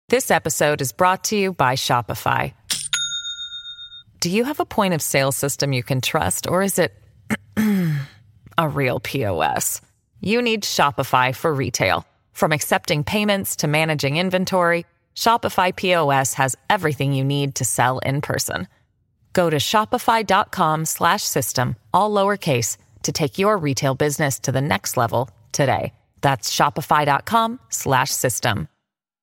This episode is brought to you by Shopify. Do you have a point of sale system you can trust, or is it a real POS? You need Shopify for retail. From accepting payments to managing inventory, Shopify POS has everything you need to sell in person. Go to shopify.com/system, all lowercase, to take your retail business to the next level today. That's shopify.com/system.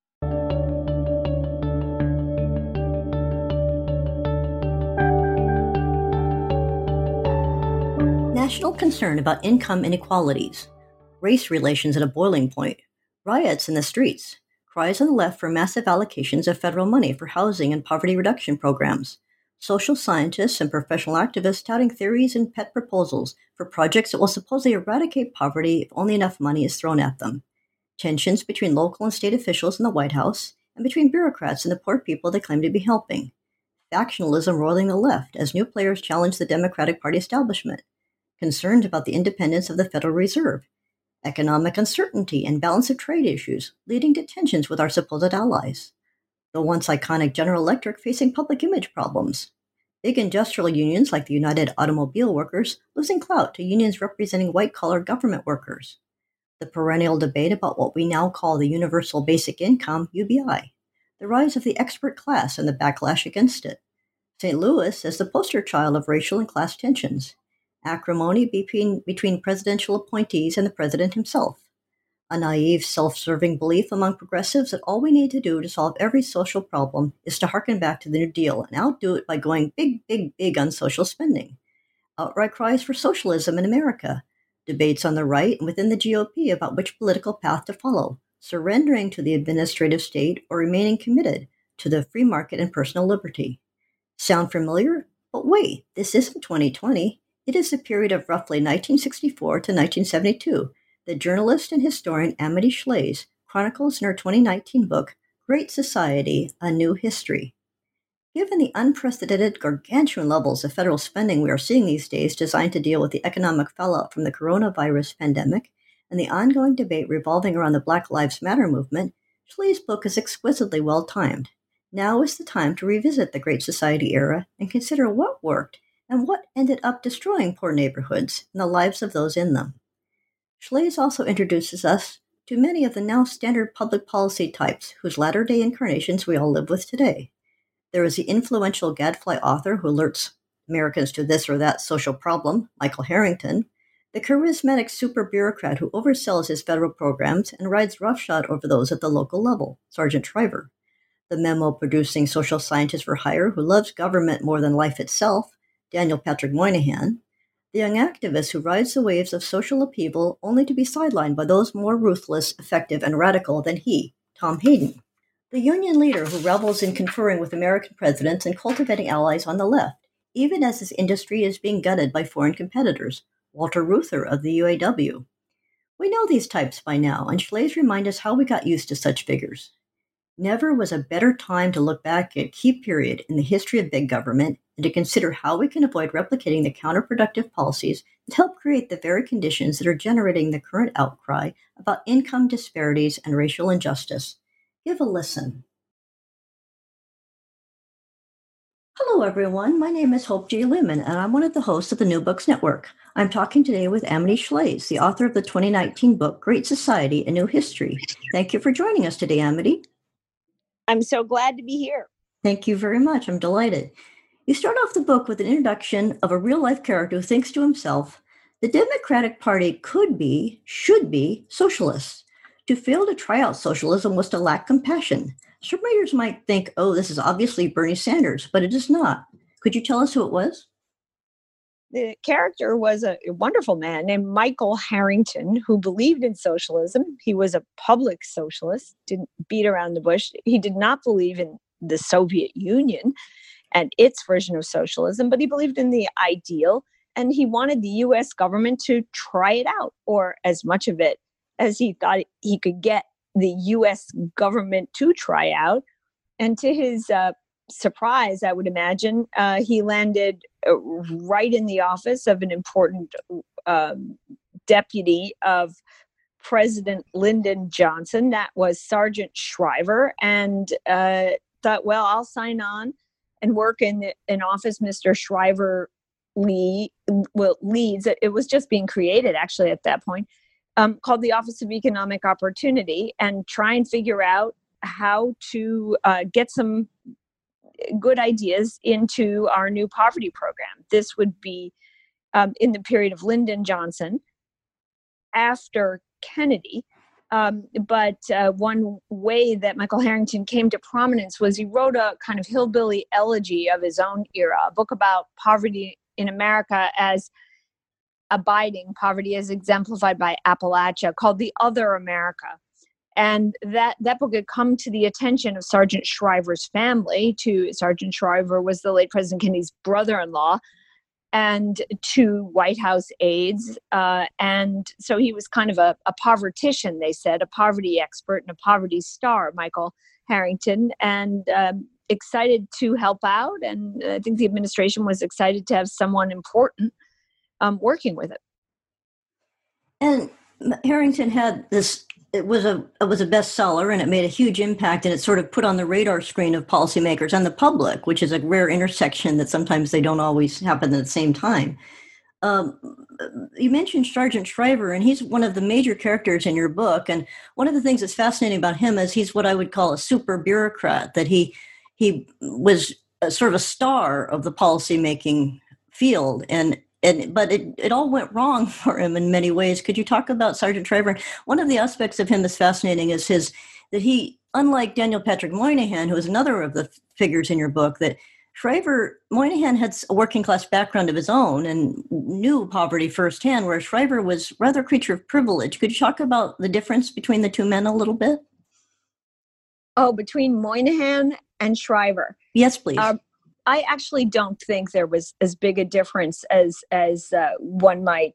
National concern about income inequalities, race relations at a boiling point, riots in the streets, cries on the left for massive allocations of federal money for housing and poverty reduction programs, social scientists and professional activists touting theories and pet proposals for projects that will supposedly eradicate poverty if only enough money is thrown at them, tensions between local and state officials in the White House and between bureaucrats and the poor people they claim to be helping, factionalism roiling the left as new players challenge the Democratic Party establishment, concerns about the independence of the Federal Reserve, economic uncertainty and balance of trade issues leading to tensions with our supposed allies, the once iconic General Electric facing public image problems, big industrial unions like the United Automobile Workers losing clout to unions representing white-collar government workers, the perennial debate about what we now call the Universal Basic Income, UBI, the rise of the expert class and the backlash against it, St. Louis as the poster child of racial and class tensions, acrimony between presidential appointees and the president himself, a naive, self-serving belief among progressives that all we need to do to solve every social problem is to harken back to the New Deal and outdo it by going big, big, big on social spending, outright cries for socialism in America, debates on the right and within the GOP about which political path to follow, surrendering to the administrative state or remaining committed to the free market and personal liberty. Sound familiar? But wait, this isn't 2020. It is the period of roughly 1964 to 1972 that journalist and historian Amity Shlaes chronicles in her 2019 book, Great Society, A New History. Given the unprecedented gargantuan levels of federal spending we are seeing these days designed to deal with the economic fallout from the coronavirus pandemic and the ongoing debate revolving around the Black Lives Matter movement, Shlaes' book is exquisitely well-timed. Now is the time to revisit the Great Society era and consider what worked and what ended up destroying poor neighborhoods and the lives of those in them. Shlaes also introduces us to many of the now standard public policy types whose latter-day incarnations we all live with today. There is the influential gadfly author who alerts Americans to this or that social problem, Michael Harrington, the charismatic super bureaucrat who oversells his federal programs and rides roughshod over those at the local level, Sergeant Shriver, the memo-producing social scientist for hire who loves government more than life itself, Daniel Patrick Moynihan, the young activist who rides the waves of social upheaval only to be sidelined by those more ruthless, effective, and radical than he, Tom Hayden, the union leader who revels in conferring with American presidents and cultivating allies on the left, even as his industry is being gutted by foreign competitors, Walter Reuther of the UAW. We know these types by now, and Shlaes reminds us how we got used to such figures. Never was a better time to look back at a key period in the history of big government and to consider how we can avoid replicating the counterproductive policies that help create the very conditions that are generating the current outcry about income disparities and racial injustice. Give a listen. Hello, everyone. My name is Hope J. Lehman, and I'm one of the hosts of the New Books Network. I'm talking today with Amity Shlaes, the author of the 2019 book, Great Society, A New History. Thank you for joining us today, Amity. I'm so glad to be here. Thank you very much. I'm delighted. You start off the book with an introduction of a real-life character who thinks to himself, the Democratic Party should be socialist. To fail to try out socialism was to lack compassion. Some readers might think, oh, this is obviously Bernie Sanders, but it is not. Could you tell us who it was? The character was a wonderful man named Michael Harrington, who believed in socialism. He was a public socialist, didn't beat around the bush. He did not believe in the Soviet Union and its version of socialism, but he believed in the ideal, and he wanted the U.S. government to try it out, or as much of it as he thought he could get the U.S. government to try out. And to his surprise, I would imagine, he landed right in the office of an important deputy of President Lyndon Johnson. That was Sergeant Shriver, and thought, well, I'll sign on and work in an office Mr. Shriver leads. It was just being created, actually, at that point, called the Office of Economic Opportunity, and try and figure out how to get some good ideas into our new poverty program. This would be in the period of Lyndon Johnson, after Kennedy. But one way that Michael Harrington came to prominence was he wrote a kind of hillbilly elegy of his own era, a book about poverty in America as abiding, poverty as exemplified by Appalachia, called The Other America. And that book had come to the attention of Sergeant Shriver's family. Sergeant Shriver was the late President Kennedy's brother-in-law, and to White House aides. And so he was kind of a povertician, they said, a poverty expert and a poverty star, Michael Harrington, and excited to help out. And I think the administration was excited to have someone important working with it. And Harrington had this. It was a bestseller, and it made a huge impact, and it sort of put on the radar screen of policymakers and the public, which is a rare intersection that sometimes they don't always happen at the same time. You mentioned Sergeant Shriver, and he's one of the major characters in your book. And one of the things that's fascinating about him is he's what I would call a super bureaucrat, that he was sort of a star of the policymaking field. But it all went wrong for him in many ways. Could you talk about Sergeant Shriver? One of the aspects of him that's fascinating is that he, unlike Daniel Patrick Moynihan, who is another of the figures in your book, that Moynihan had a working class background of his own and knew poverty firsthand, whereas Shriver was rather a creature of privilege. Could you talk about the difference between the two men a little bit? Oh, between Moynihan and Shriver? Yes, please. I actually don't think there was as big a difference as one might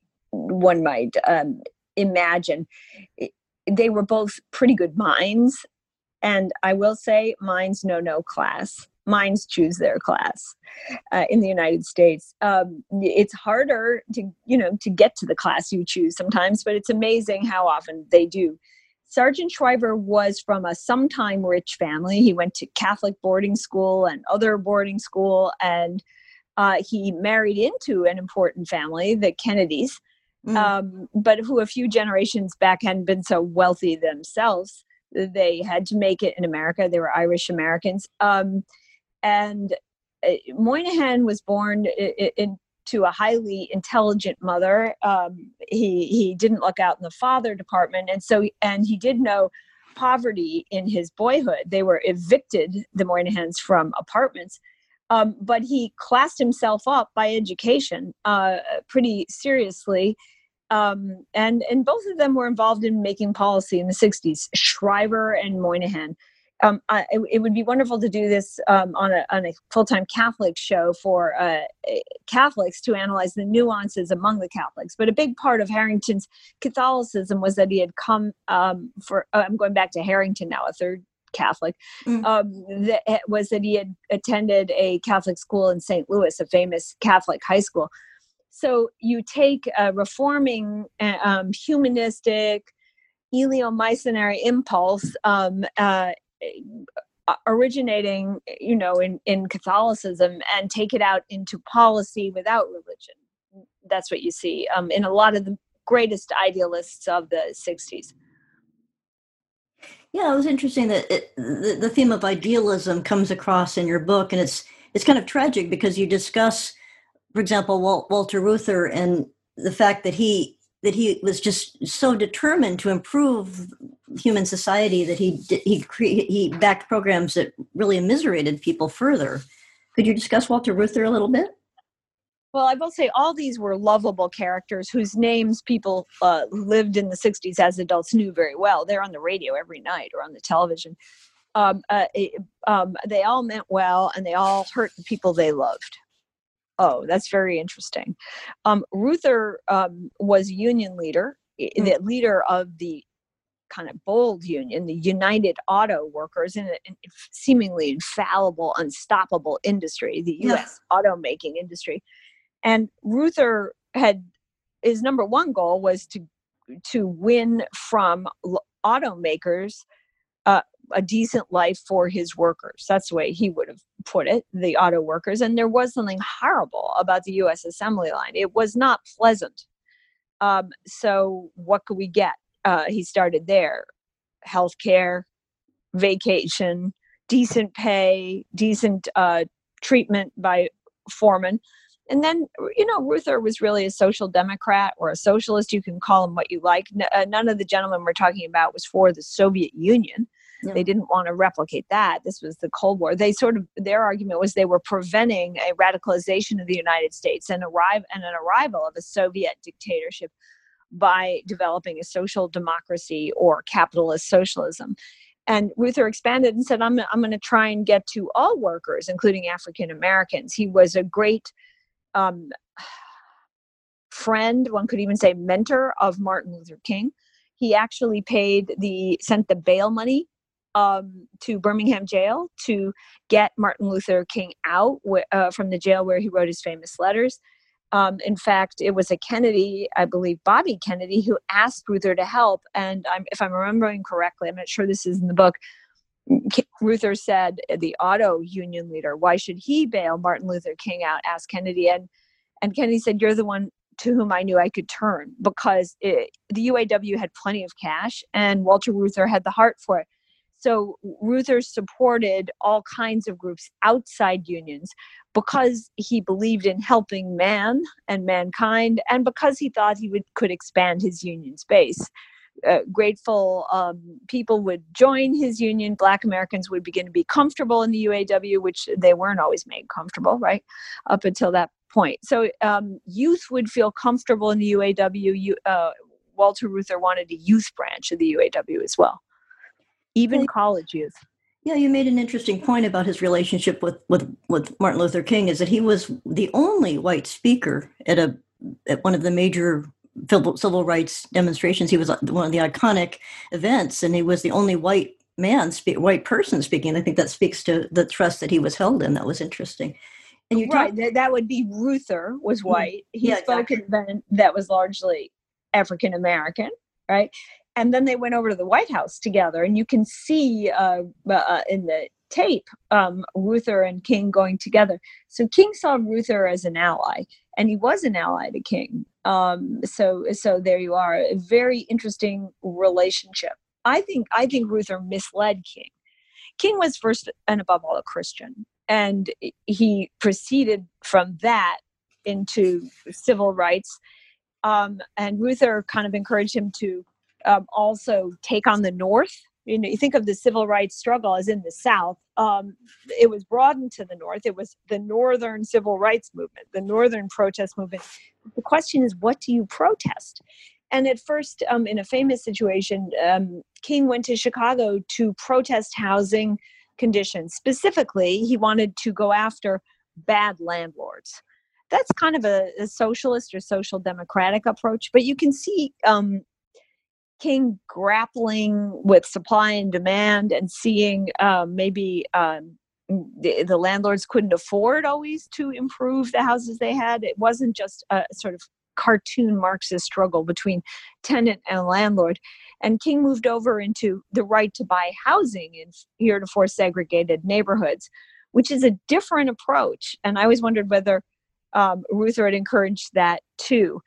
imagine. They were both pretty good minds, and I will say, minds know no class. Minds choose their class in the United States. It's harder to get to the class you choose sometimes, but it's amazing how often they do. Sergeant Shriver was from a sometime rich family. He went to Catholic boarding school and other boarding school, and he married into an important family, the Kennedys, but who a few generations back hadn't been so wealthy themselves. They had to make it in America. They were Irish Americans. And Moynihan was born to a highly intelligent mother. He didn't look out in the father department. And he did know poverty in his boyhood. They were evicted, the Moynihans, from apartments. But he classed himself up by education pretty seriously. And both of them were involved in making policy in the 60s, Shriver and Moynihan. It would be wonderful to do this on a full-time Catholic show for Catholics to analyze the nuances among the Catholics. But a big part of Harrington's Catholicism was that he had come I'm going back to Harrington now, a third Catholic, was that he had attended a Catholic school in St. Louis, a famous Catholic high school. So you take a reforming, humanistic, eleemosynary impulse, originating, in Catholicism, and take it out into policy without religion. That's what you see in a lot of the greatest idealists of the 60s. Yeah, it was interesting that the theme of idealism comes across in your book, and it's kind of tragic because you discuss, for example, Walter Reuther, and the fact that he was just so determined to improve human society that he backed programs that really immiserated people further. Could you discuss Walter Reuther a little bit? Well, I will say all these were lovable characters whose names people who lived in the 60s as adults knew very well. They're on the radio every night or on the television. They all meant well, and they all hurt the people they loved. Oh, that's very interesting. Reuther was a union leader, the leader of the kind of bold union, the United Auto Workers, in a seemingly infallible, unstoppable industry, the U.S. automaking industry. And Reuther his number one goal was to win from automakers a decent life for his workers. That's the way he would have put it, the auto workers. And there was something horrible about the U.S. assembly line. It was not pleasant. So what could we get? He started there. Healthcare, vacation, decent pay, decent treatment by foremen. And then, Reuther was really a social democrat or a socialist. You can call him what you like. None of the gentlemen we're talking about was for the Soviet Union. Yeah. They didn't want to replicate that. This was the Cold War. Their argument was they were preventing a radicalization of the United States and an arrival of a Soviet dictatorship by developing a social democracy or capitalist socialism. And Reuther expanded and said, I'm going to try and get to all workers, including African Americans. He was a great friend, one could even say mentor of Martin Luther King. He actually sent the bail money to Birmingham jail to get Martin Luther King out from the jail where he wrote his famous letters. In fact, it was a Kennedy, I believe Bobby Kennedy, who asked Reuther to help. And if I'm remembering correctly, I'm not sure this is in the book, Reuther said, the auto union leader, why should he bail Martin Luther King out? Asked Kennedy. And Kennedy said, you're the one to whom I knew I could turn, because the UAW had plenty of cash and Walter Reuther had the heart for it. So Reuther supported all kinds of groups outside unions because he believed in helping man and mankind, and because he thought he could expand his union space. Grateful people would join his union. Black Americans would begin to be comfortable in the UAW, which they weren't always made comfortable, right? Up until that point. So youth would feel comfortable in the UAW. Walter Reuther wanted a youth branch of the UAW as well, even college youth. Yeah, you made an interesting point about his relationship with Martin Luther King, is that he was the only white speaker at one of the major civil rights demonstrations. He was one of the iconic events, and he was the only white person speaking. I think that speaks to the trust that he was held in. That was interesting. And you that would be Reuther was white. He spoke at an event that was largely African American, right? And then they went over to the White House together, and you can see in the tape Reuther and King going together. So King saw Reuther as an ally, and he was an ally to King. So there you are, a very interesting relationship. I think Reuther misled King. King was first and above all a Christian, and he proceeded from that into civil rights. And Reuther kind of encouraged him to also take on the North. You think of the civil rights struggle as in the South. It was broadened to the North. It was the Northern civil rights movement, the Northern protest movement. The question is, what do you protest? And at first, in a famous situation, King went to Chicago to protest housing conditions. Specifically, he wanted to go after bad landlords. That's kind of a socialist or social democratic approach, but you can see King grappling with supply and demand and seeing maybe the landlords couldn't afford always to improve the houses they had. It wasn't just a sort of cartoon Marxist struggle between tenant and landlord. And King moved over into the right to buy housing in heretofore segregated neighborhoods, which is a different approach. And I always wondered whether Reuther had encouraged that too.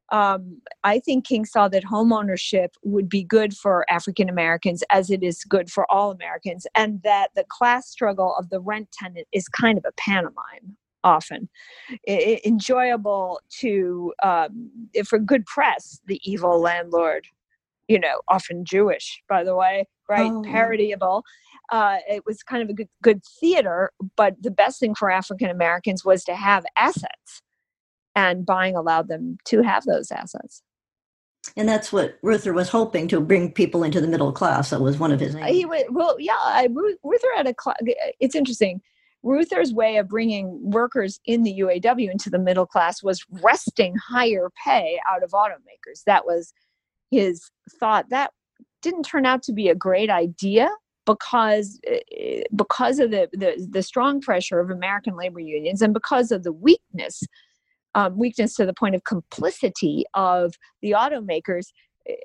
I think King saw that home ownership would be good for African Americans as it is good for all Americans, and that the class struggle of the rent tenant is kind of a pantomime, often enjoyable to for good press. The evil landlord, often Jewish, by the way, right? Oh. Parodyable. It was kind of a good theater, but the best thing for African Americans was to have assets. And buying allowed them to have those assets. And that's what Reuther was hoping, to bring people into the middle class. That was one of his aims. Reuther had it's interesting. Reuther's way of bringing workers in the UAW into the middle class was wresting higher pay out of automakers. That was his thought. That didn't turn out to be a great idea because of the strong pressure of American labor unions, and because of the weakness to the point of complicity of the automakers.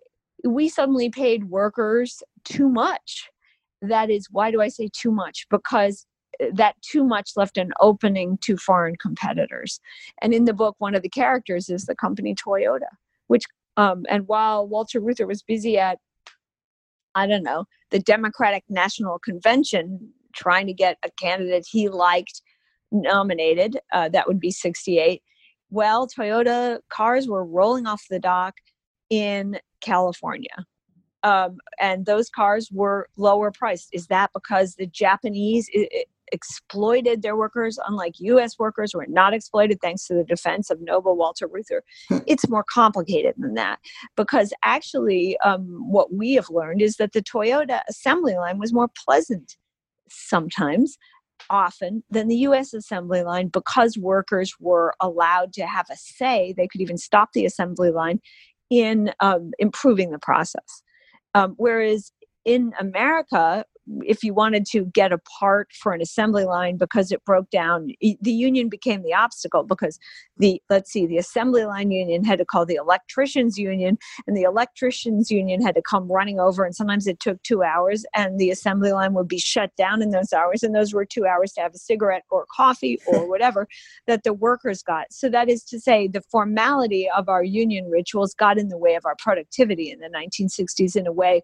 we suddenly paid workers too much. That is, why do I say too much? Because that too much left an opening to foreign competitors. And in the book, one of the characters is the company Toyota, which, and while Walter Reuther was busy at, I don't know, the Democratic National Convention, trying to get a candidate he liked nominated, that would be 68. Well, Toyota cars were rolling off the dock in California. And those cars were lower priced. Is that because the Japanese exploited their workers, unlike U.S. workers were not exploited thanks to the defense of noble Walter Reuther? It's more complicated than that, because actually what we have learned is that the Toyota assembly line was more pleasant sometimes, often, than the U.S. assembly line, because workers were allowed to have a say. They could even stop the assembly line in improving the process. Whereas in America, if you wanted to get a part for an assembly line because it broke down, the union became the obstacle, because the assembly line union had to call the electricians union, and the electricians union had to come running over, and sometimes it took 2 hours, and the assembly line would be shut down in those hours, and those were 2 hours to have a cigarette or coffee or whatever that the workers got. So that is to say, the formality of our union rituals got in the way of our productivity in the 1960s in a way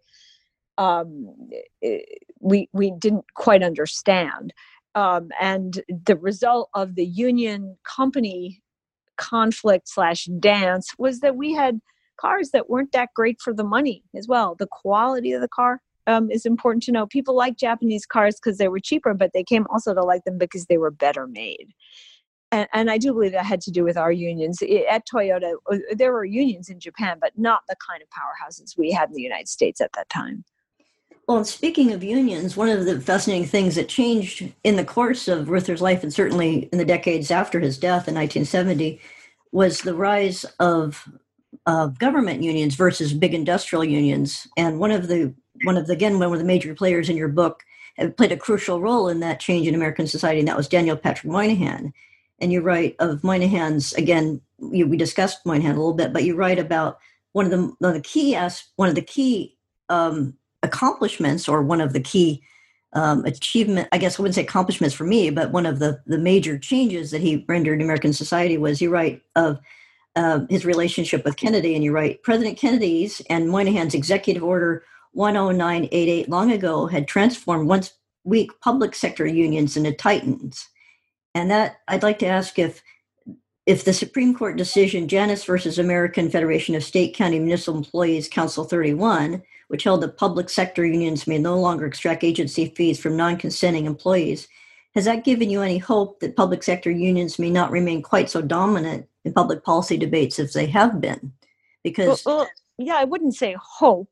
we didn't quite understand. And the result of the union company conflict / dance was that we had cars that weren't that great for the money as well. The quality of the car is important to know. People like Japanese cars because they were cheaper, but they came also to like them because they were better made. And I do believe that had to do with our unions. At Toyota, there were unions in Japan, but not the kind of powerhouses we had in the United States at that time. Well, and speaking of unions, one of the fascinating things that changed in the course of Reuther's life, and certainly in the decades after his death in 1970, was the rise of government unions versus big industrial unions. And one of the major players in your book played a crucial role in that change in American society, and that was Daniel Patrick Moynihan. And you write of Moynihan's, again, we discussed Moynihan a little bit, but you write about one of the key accomplishments, or one of the key achievement, I guess I wouldn't say accomplishments for me, but one of the major changes that he rendered in American society was, you write of his relationship with Kennedy, and you write, President Kennedy's and Moynihan's Executive Order 10988 long ago had transformed once weak public sector unions into titans. And that, I'd like to ask if the Supreme Court decision, Janus versus American Federation of State, County, Municipal Employees, Council 31, which held that public sector unions may no longer extract agency fees from non-consenting employees, has that given you any hope that public sector unions may not remain quite so dominant in public policy debates as they have been? Because yeah, I wouldn't say hope,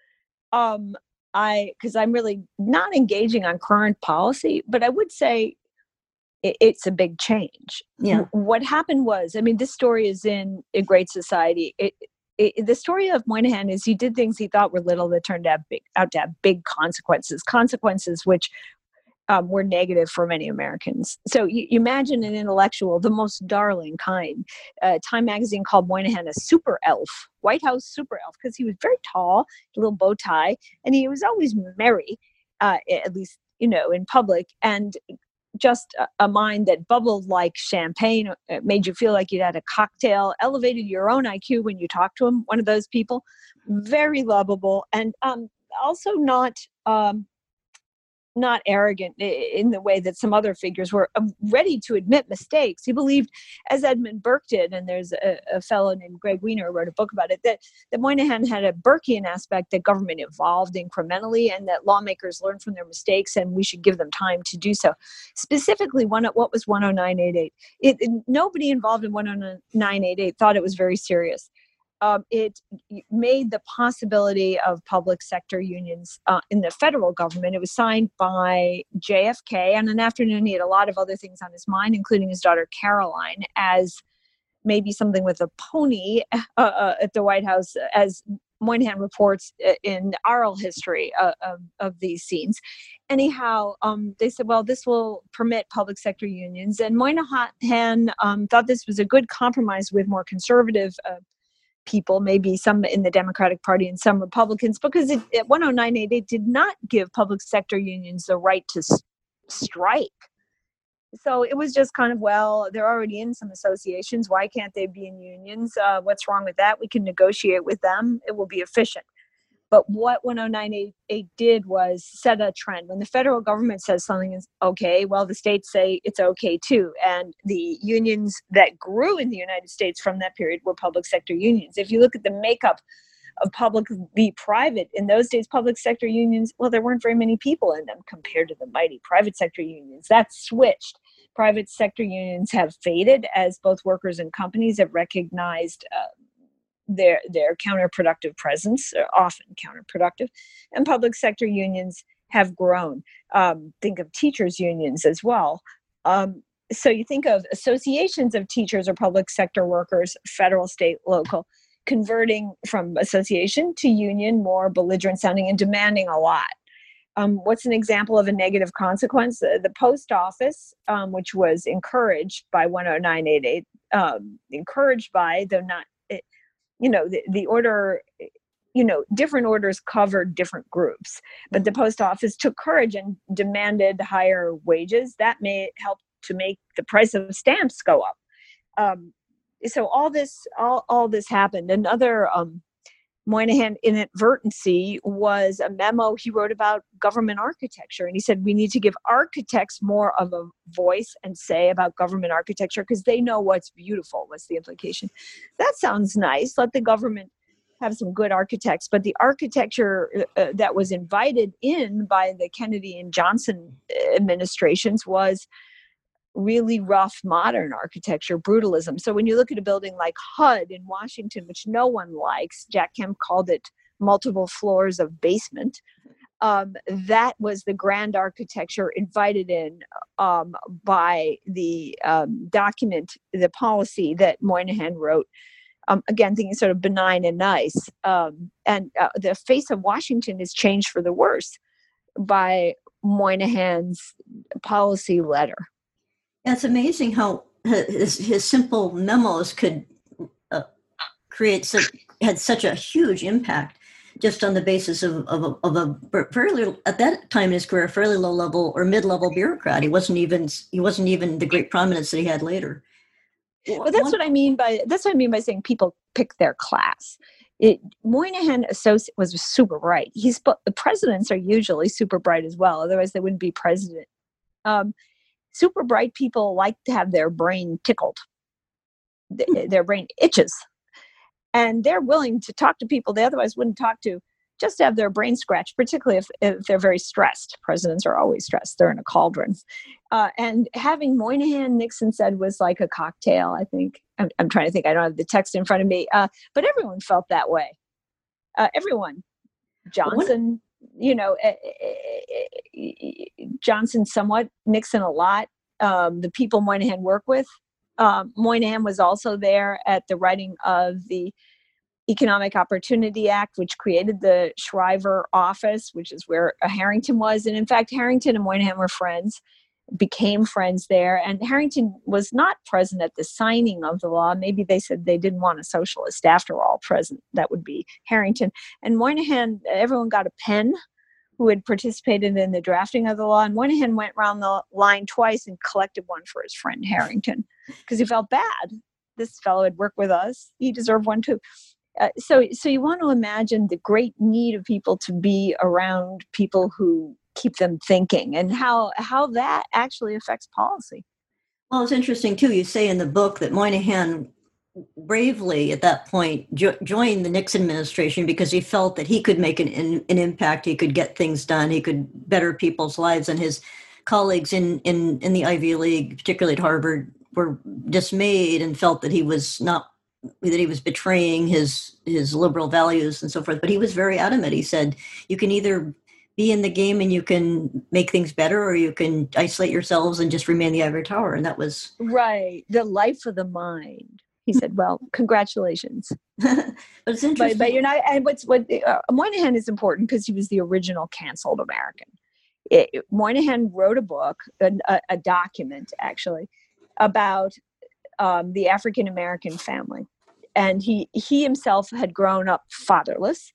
because I'm really not engaging on current policy, but I would say it's a big change. Yeah. What happened was, I mean, this story is in A Great Society. The story of Moynihan is he did things he thought were little that turned out to have big consequences which were negative for many Americans. So you imagine an intellectual, the most darling kind. Time magazine called Moynihan a super elf, White House super elf, because he was very tall, a little bow tie, and he was always merry, at least, in public, and just a mind that bubbled like champagne, made you feel like you'd had a cocktail, elevated your own IQ when you talked to him. One of those people, very lovable, and also not arrogant in the way that some other figures were, ready to admit mistakes. He believed, as Edmund Burke did, and there's a fellow named Greg Wiener who wrote a book about it, that Moynihan had a Burkean aspect, that government evolved incrementally and that lawmakers learn from their mistakes and we should give them time to do so. Specifically, what was 10988? Nobody involved in 10988 thought it was very serious. It made the possibility of public sector unions in the federal government. It was signed by JFK. And an afternoon, he had a lot of other things on his mind, including his daughter Caroline, as maybe something with a pony at the White House, as Moynihan reports in oral history of these scenes. Anyhow, they said, well, this will permit public sector unions. And Moynihan thought this was a good compromise with more conservative people, maybe some in the Democratic Party and some Republicans, because 10988 did not give public sector unions the right to strike. So it was just kind of, well, they're already in some associations. Why can't they be in unions? What's wrong with that? We can negotiate with them. It will be efficient. But what 10988 did was set a trend. When the federal government says something is okay, well, the states say it's okay too. And the unions that grew in the United States from that period were public sector unions. If you look at the makeup of public v. private, in those days, public sector unions, well, there weren't very many people in them compared to the mighty private sector unions. That's switched. Private sector unions have faded as both workers and companies have recognized their counterproductive presence, often counterproductive, and public sector unions have grown. Think of teachers' unions as well. So you think of associations of teachers or public sector workers, federal, state, local, converting from association to union, more belligerent sounding and demanding a lot. What's an example of a negative consequence? The post office, which was encouraged by 10988, encouraged by, though not, the order, different orders covered different groups, but the post office took courage and demanded higher wages. That may help to make the price of stamps go up. So all this happened. Another Moynihan inadvertency was a memo he wrote about government architecture. And he said, we need to give architects more of a voice and say about government architecture because they know what's beautiful, was the implication. That sounds nice. Let the government have some good architects. But the architecture that was invited in by the Kennedy and Johnson administrations was really rough modern architecture, brutalism. So when you look at a building like HUD in Washington, which no one likes, Jack Kemp called it multiple floors of basement. That was the grand architecture invited in by the document, the policy that Moynihan wrote. Again, thinking sort of benign and nice. And the face of Washington is changed for the worse by Moynihan's policy letter. Yeah, it's amazing how his simple memos could had such a huge impact just on the basis of a very little, at that time in his career, fairly low level or mid-level bureaucrat. He wasn't even the great prominence that he had later. Well, that's what I mean by saying people pick their class. Moynihan was super bright. The presidents are usually super bright as well. Otherwise, they wouldn't be president. Super bright people like to have their brain tickled. Their brain itches. And they're willing to talk to people they otherwise wouldn't talk to, just to have their brain scratched, particularly if they're very stressed. Presidents are always stressed. They're in a cauldron. And having Moynihan, Nixon said, was like a cocktail, I think. I'm trying to think. I don't have the text in front of me. But everyone felt that way. Everyone. Johnson, Johnson somewhat, Nixon a lot. The people Moynihan worked with. Moynihan was also there at the writing of the Economic Opportunity Act, which created the Shriver office, which is where Harrington was. And in fact, Harrington and Moynihan were friends, became friends there. And Harrington was not present at the signing of the law. Maybe they said they didn't want a socialist after all present. That would be Harrington. And Moynihan, everyone got a pen who had participated in the drafting of the law. And Moynihan went around the line twice and collected one for his friend Harrington because he felt bad. This fellow had worked with us. He deserved one too. So you want to imagine the great need of people to be around people who keep them thinking and how that actually affects policy. Well, it's interesting too. You say in the book that Moynihan bravely at that point joined the Nixon administration because he felt that he could make an impact. He could get things done. He could better people's lives. And his colleagues in the Ivy League, particularly at Harvard, were dismayed and felt that he was betraying his liberal values and so forth. But he was very adamant. He said, you can either be in the game and you can make things better, or you can isolate yourselves and just remain the ivory tower. And that was right. The life of the mind. He said, well, congratulations. But it's interesting. But you're not, and Moynihan is important because he was the original canceled American. Moynihan wrote a book, a document actually, about the African-American family. and he himself had grown up fatherless,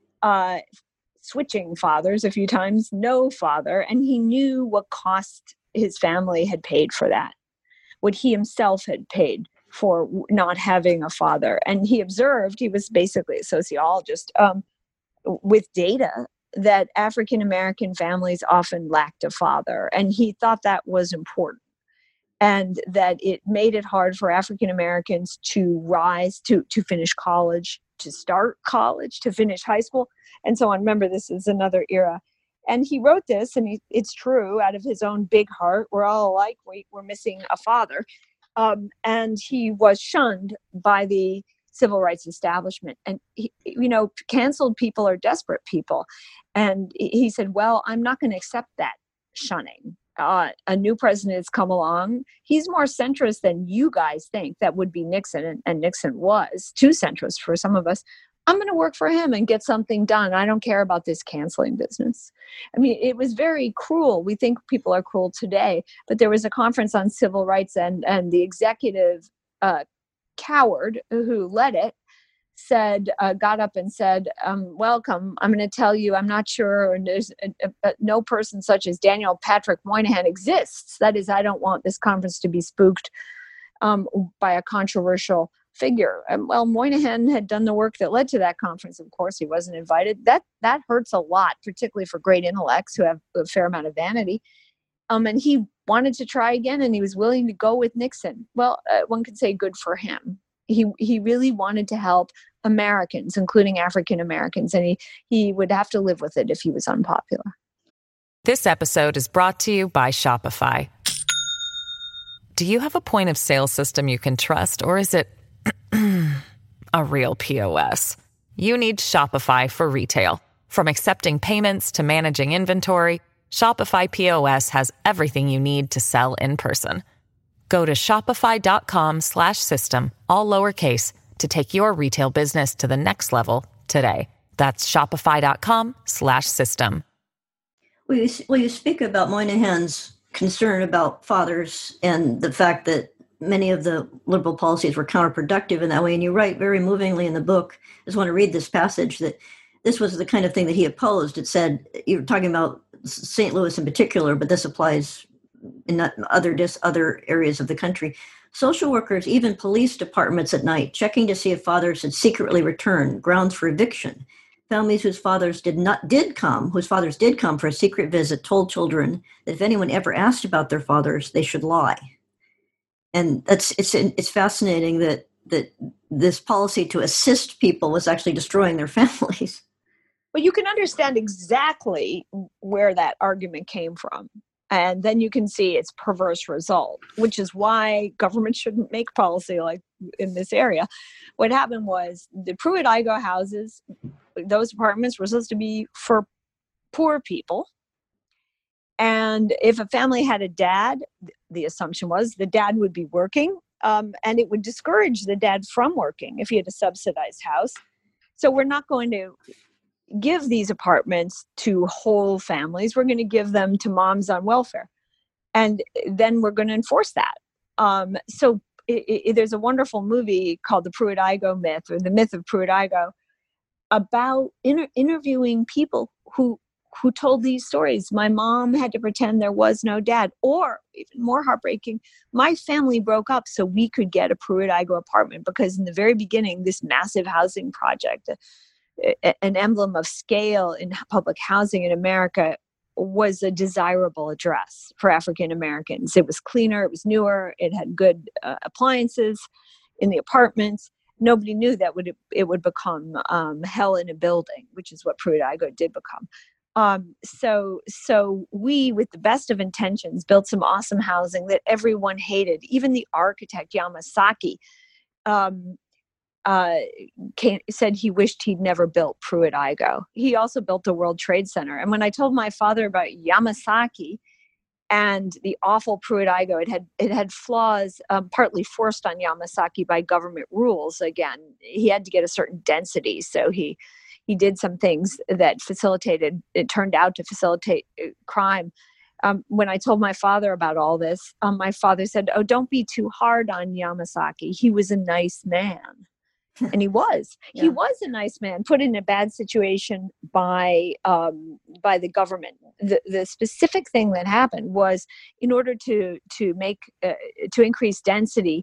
switching fathers a few times, no father, and he knew what cost his family had paid for that, what he himself had paid for not having a father. And he observed, he was basically a sociologist, with data that African American families often lacked a father, and he thought that was important. And that it made it hard for African Americans to rise, to finish college, to start college, to finish high school, and so on. Remember, this is another era. And he wrote this, and it's true, out of his own big heart. We're all alike. We're missing a father. And he was shunned by the civil rights establishment. And, canceled people are desperate people. And he said, well, I'm not going to accept that shunning. A new president has come along. He's more centrist than you guys think. That would be Nixon, and Nixon was too centrist for some of us. I'm going to work for him and get something done. I don't care about this canceling business. I mean, it was very cruel. We think people are cruel today, but there was a conference on civil rights, and the executive coward who led it got up and said, welcome, I'm going to tell you, I'm not sure, and there's no person such as Daniel Patrick Moynihan exists. That is, I don't want this conference to be spooked by a controversial figure. Well, Moynihan had done the work that led to that conference. Of course, he wasn't invited. That hurts a lot, particularly for great intellects who have a fair amount of vanity. And he wanted to try again, and he was willing to go with Nixon. Well, one could say good for him. He really wanted to help Americans, including African Americans, and he would have to live with it if he was unpopular. This episode is brought to you by Shopify. Do you have a point of sale system you can trust, or is it a real POS? You need Shopify for retail. From accepting payments to managing inventory, Shopify POS has everything you need to sell in person. Go to shopify.com/system, all lowercase, to take your retail business to the next level today. That's shopify.com/system. Well, you speak about Moynihan's concern about fathers and the fact that many of the liberal policies were counterproductive in that way. And you write very movingly in the book, I just want to read this passage, that this was the kind of thing that he opposed. It said, you're talking about St. Louis in particular, but this applies in other areas of the country. Social workers, even police departments at night, checking to see if fathers had secretly returned, grounds for eviction. Families whose fathers did come for a secret visit, told children that if anyone ever asked about their fathers, they should lie. And it's fascinating that this policy to assist people was actually destroying their families. But you can understand exactly where that argument came from. And then you can see its perverse result, which is why government shouldn't make policy like in this area. What happened was the Pruitt-Igoe houses, those apartments were supposed to be for poor people. And if a family had a dad, the assumption was the dad would be working, and it would discourage the dad from working if he had a subsidized house. So we're not going to give these apartments to whole families. We're going to give them to moms on welfare. And then we're going to enforce that. So there's a wonderful movie called The Pruitt-Igoe Myth, or The Myth of Pruitt-Igoe, about interviewing people who told these stories. My mom had to pretend there was no dad, or even more heartbreaking, my family broke up so we could get a Pruitt-Igoe apartment, because in the very beginning, this massive housing project, an emblem of scale in public housing in America, was a desirable address for African Americans. It was cleaner, it was newer, it had good appliances in the apartments. Nobody knew that it would become hell in a building, which is what Pruitt-Igoe did become. So we, with the best of intentions, built some awesome housing that everyone hated. Even the architect Yamasaki said he wished he'd never built Pruitt-Igoe. He also built the World Trade Center. And when I told my father about Yamasaki and the awful Pruitt-Igoe, it had flaws, partly forced on Yamasaki by government rules. Again, he had to get a certain density, so he did some things that turned out to facilitate crime. When I told my father about all this, my father said, "Oh, don't be too hard on Yamasaki. He was a nice man." And he was. Yeah. He was a nice man, put in a bad situation by the government. The specific thing that happened was, in order to increase density,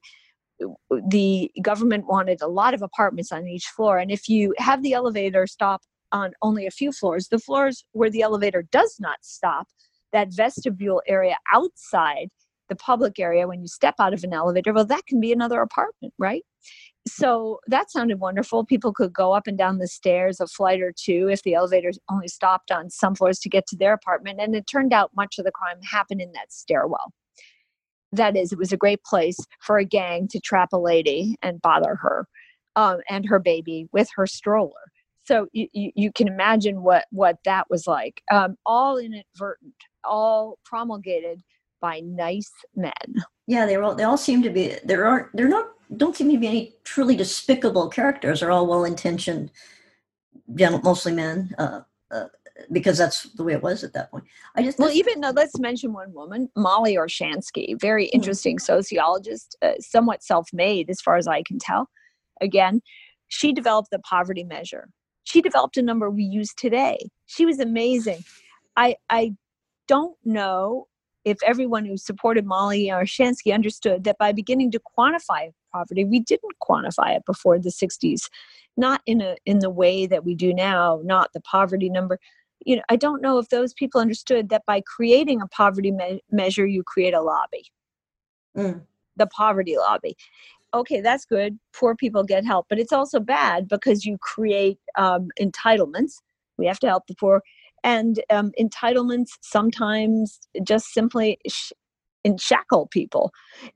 the government wanted a lot of apartments on each floor. And if you have the elevator stop on only a few floors, the floors where the elevator does not stop, that vestibule area outside the public area when you step out of an elevator, well, that can be another apartment, right? So that sounded wonderful. People could go up and down the stairs a flight or two if the elevator only stopped on some floors to get to their apartment. And it turned out much of the crime happened in that stairwell. That is, it was a great place for a gang to trap a lady and bother her and her baby with her stroller. So you can imagine what that was like. All inadvertent, all promulgated by nice men. Yeah, they all seem to be. Don't seem to be any truly despicable characters. They're all well-intentioned, mostly men, because that's the way it was at that point. Let's mention one woman, Molly Orshansky, very interesting sociologist, somewhat self-made as far as I can tell. Again, she developed the poverty measure. She developed a number we use today. She was amazing. I don't know if everyone who supported Molly Orshansky understood that by beginning to quantify poverty, we didn't quantify it before the 60s, not in the way that we do now, not the poverty number. I don't know if those people understood that by creating a poverty measure, you create a lobby, the poverty lobby. Okay, that's good. Poor people get help, but it's also bad because you create entitlements. We have to help the poor. And entitlements sometimes just simply shackle people.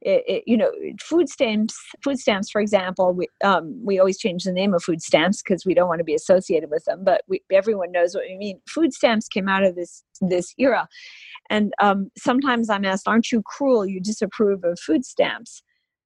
Food stamps, for example, we always change the name of food stamps because we don't want to be associated with them, but everyone knows what we mean. Food stamps came out of this era. And sometimes I'm asked, aren't you cruel? You disapprove of food stamps.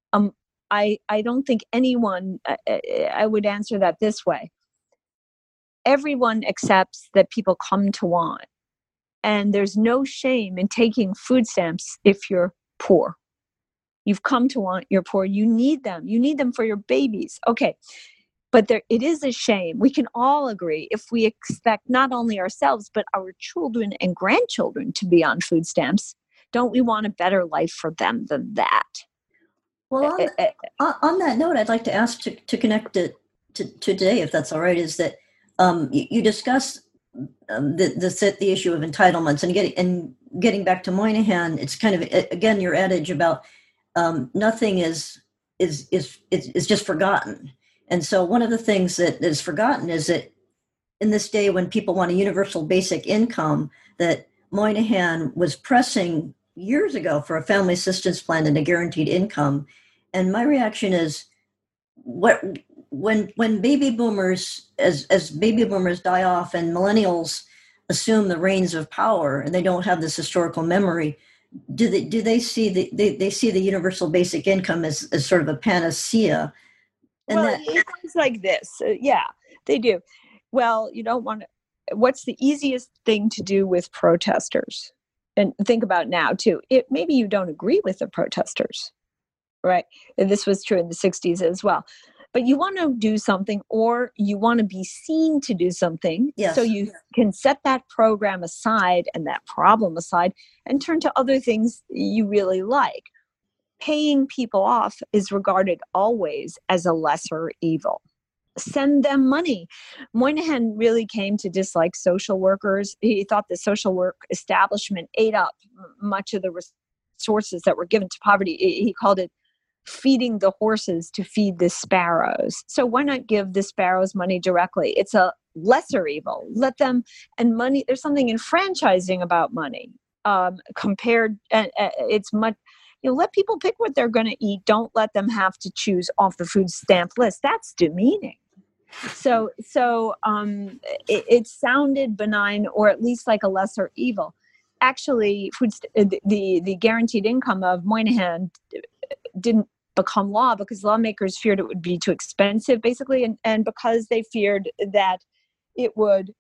I don't think anyone, I would answer that this way. Everyone accepts that people come to want. And there's no shame in taking food stamps if you're poor. You've come to want, you're poor. You need them. You need them for your babies. Okay. But it is a shame. We can all agree if we expect not only ourselves, but our children and grandchildren to be on food stamps, don't we want a better life for them than that? Well, on that note, I'd like to ask to connect it to today, if that's all right, is that you discuss the issue of entitlements and getting back to Moynihan. It's kind of, again, your adage about nothing is just forgotten. And so one of the things that is forgotten is that in this day when people want a universal basic income, that Moynihan was pressing years ago for a family assistance plan and a guaranteed income. And my reaction is, when baby boomers, as baby boomers die off and millennials assume the reins of power and they don't have this historical memory, do they see they see the universal basic income as sort of a panacea? And it's like this. Yeah, they do. Well, you don't want to. What's the easiest thing to do with protesters? And think about now too. Maybe you don't agree with the protesters, right? And this was true in the 60s as well. But you want to do something, or you want to be seen to do something. Yes. So you can set that program aside and that problem aside and turn to other things you really like. Paying people off is regarded always as a lesser evil. Send them money. Moynihan really came to dislike social workers. He thought the social work establishment ate up much of the resources that were given to poverty. He called it feeding the horses to feed the sparrows. So why not give the sparrows money directly? It's a lesser evil. Let them, and money, there's something enfranchising about money compared, it's much, let people pick what they're going to eat. Don't let them have to choose off the food stamp list. That's demeaning. So it sounded benign, or at least like a lesser evil. Actually, the guaranteed income of Moynihan didn't become law because lawmakers feared it would be too expensive, basically, and because they feared that it would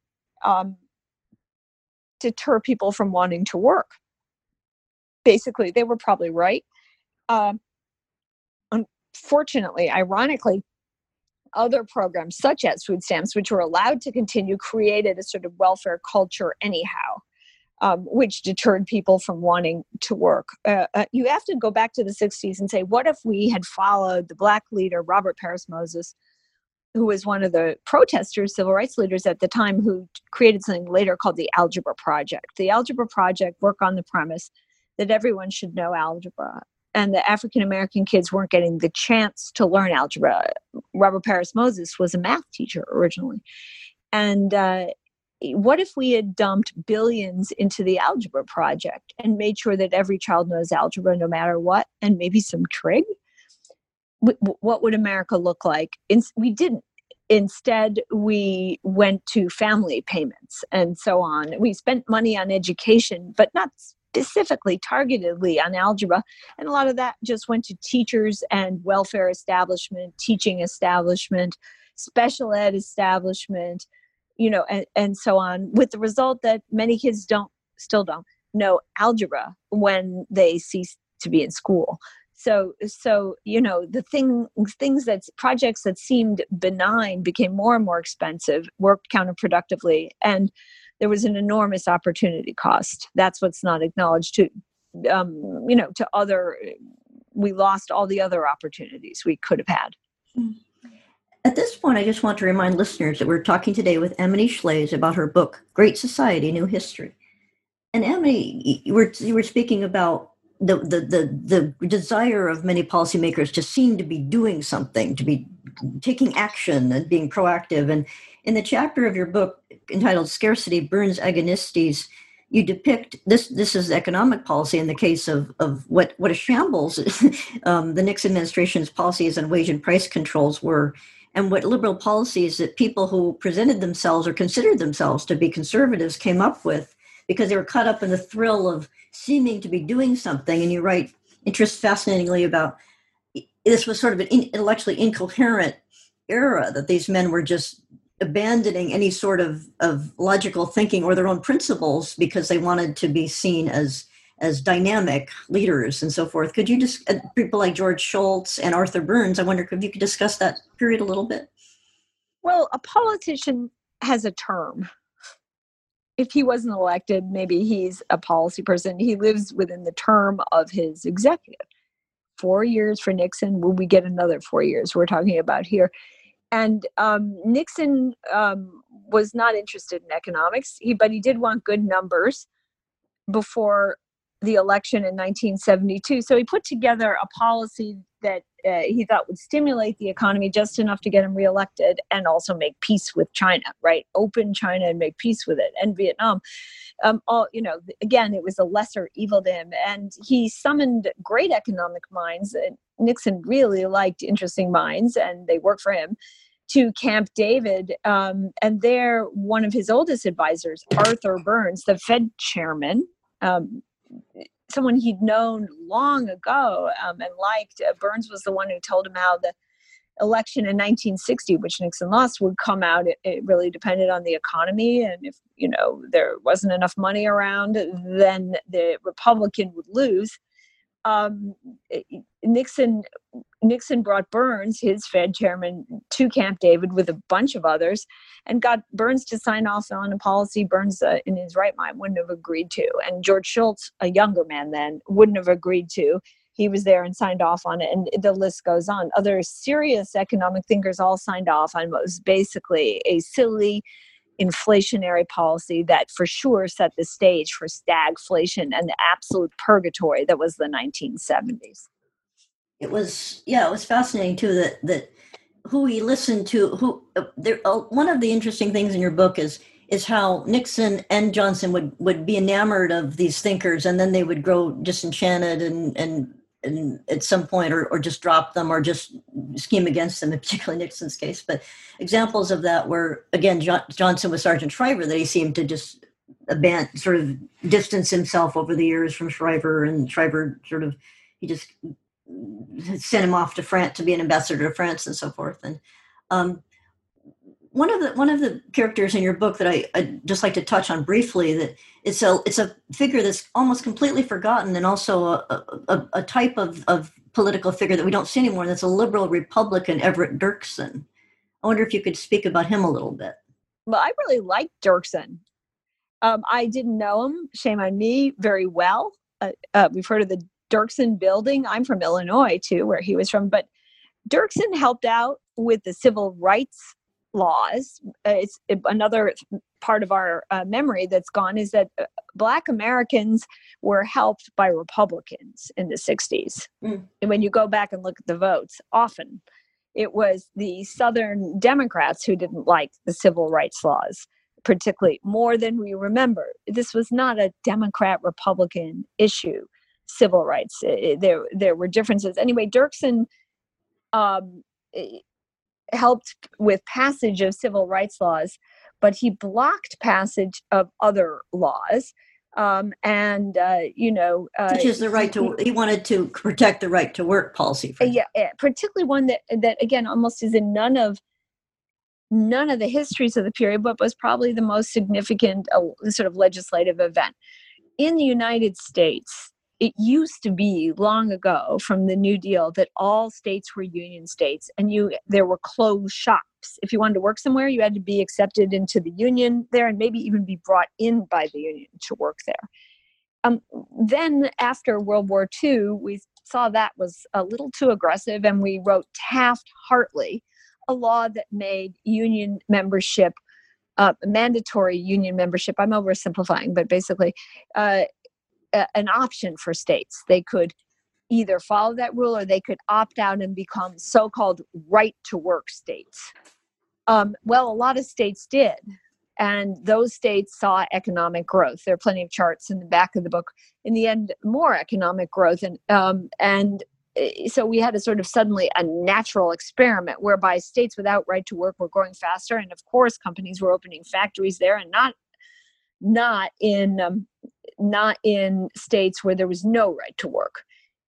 deter people from wanting to work. Basically, they were probably right. Unfortunately, ironically, other programs, such as food stamps, which were allowed to continue, created a sort of welfare culture anyhow, which deterred people from wanting to work. You have to go back to the 60s and say, what if we had followed the Black leader, Robert Paris Moses, who was one of the protesters, civil rights leaders at the time, who created something later called the Algebra Project. The Algebra Project worked on the premise that everyone should know algebra, and the African-American kids weren't getting the chance to learn algebra. Robert Paris Moses was a math teacher originally. And what if we had dumped billions into the Algebra Project and made sure that every child knows algebra no matter what, and maybe some trig? What would America look like? We didn't. Instead, we went to family payments and so on. We spent money on education, but not specifically targetedly on algebra. And a lot of that just went to teachers and welfare establishment, teaching establishment, special ed establishment, and so on, with the result that many kids still don't know algebra when they cease to be in school. So the things projects that seemed benign became more and more expensive, worked counterproductively, and there was an enormous opportunity cost. That's what's not acknowledged. We lost all the other opportunities we could have had. At this point, I just want to remind listeners that we're talking today with Emily Schlase about her book, Great Society, New History. And Emily, you were speaking about the desire of many policymakers to seem to be doing something, to be taking action and being proactive. And in the chapter of your book entitled Scarcity Burns Agonistes, you depict this is economic policy in the case of what a shambles the Nixon administration's policies on wage and price controls were, and what liberal policies that people who presented themselves or considered themselves to be conservatives came up with, because they were caught up in the thrill of seeming to be doing something. And you write, fascinatingly, about this was sort of an intellectually incoherent era, that these men were just abandoning any sort of logical thinking or their own principles because they wanted to be seen as dynamic leaders and so forth. Could you just, people like George Shultz and Arthur Burns, I wonder if you could discuss that period a little bit? Well, a politician has a term. If he wasn't elected, maybe he's a policy person. He lives within the term of his executive. 4 years for Nixon. Will we get another 4 years? We're talking about here. And Nixon was not interested in economics, but he did want good numbers before the election in 1972. So he put together a policy that he thought would stimulate the economy just enough to get him reelected, and also make peace with China, right? Open China and make peace with it, and Vietnam. Again, it was a lesser evil to him. And he summoned great economic minds. Nixon really liked interesting minds, and they worked for him, to Camp David. And there, one of his oldest advisors, Arthur Burns, the Fed chairman, someone he'd known long ago and liked. Burns was the one who told him how the election in 1960, which Nixon lost, would come out. It really depended on the economy. And if, there wasn't enough money around, then the Republican would lose. Nixon brought Burns, his Fed chairman, to Camp David with a bunch of others, and got Burns to sign off on a policy Burns, in his right mind, wouldn't have agreed to. And George Shultz, a younger man then, wouldn't have agreed to. He was there and signed off on it, and the list goes on. Other serious economic thinkers all signed off on what was basically a silly inflationary policy that for sure set the stage for stagflation and the absolute purgatory that was the 1970s. It was fascinating too that who he listened to. One of the interesting things in your book is how Nixon and Johnson would be enamored of these thinkers, and then they would grow disenchanted and at some point, or just drop them, or just scheme against them, in particularly Nixon's case. But examples of that were, again, Johnson with Sergeant Shriver, that he seemed to just sort of distance himself over the years from Shriver, and Shriver he just sent him off to France to be an ambassador to France and so forth. And one of the characters in your book that I'd just like to touch on briefly, that it's a figure that's almost completely forgotten, and also a type of political figure that we don't see anymore. And that's a liberal Republican, Everett Dirksen. I wonder if you could speak about him a little bit. Well, I really liked Dirksen. I didn't know him, shame on me, very well. We've heard of the Dirksen building. I'm from Illinois, too, where he was from. But Dirksen helped out with the civil rights laws. It's another part of our memory that's gone is that Black Americans were helped by Republicans in the 60s. And when you go back and look at the votes, often it was the Southern Democrats who didn't like the civil rights laws, particularly more than we remember. This was not a Democrat-Republican issue, civil rights. There were differences. Anyway, Dirksen helped with passage of civil rights laws, but he blocked passage of other laws. Such as the right to, he wanted to protect the right to work policy. Yeah, particularly one that again, almost is in none of the histories of the period, but was probably the most significant sort of legislative event. In the United States, it used to be long ago from the New Deal that all states were union states, and there were closed shops. If you wanted to work somewhere, you had to be accepted into the union there and maybe even be brought in by the union to work there. Then after World War II, we saw that was a little too aggressive, and we wrote Taft-Hartley, a law that made union membership, mandatory union membership. I'm oversimplifying, but basically an option for states. They could either follow that rule or they could opt out and become so-called right-to-work states. Well, a lot of states did, and those states saw economic growth. There are plenty of charts in the back of the book. In the end, more economic growth, and so we had a sort of suddenly a natural experiment whereby states without right to work were growing faster, and of course, companies were opening factories there, and not in states where there was no right to work.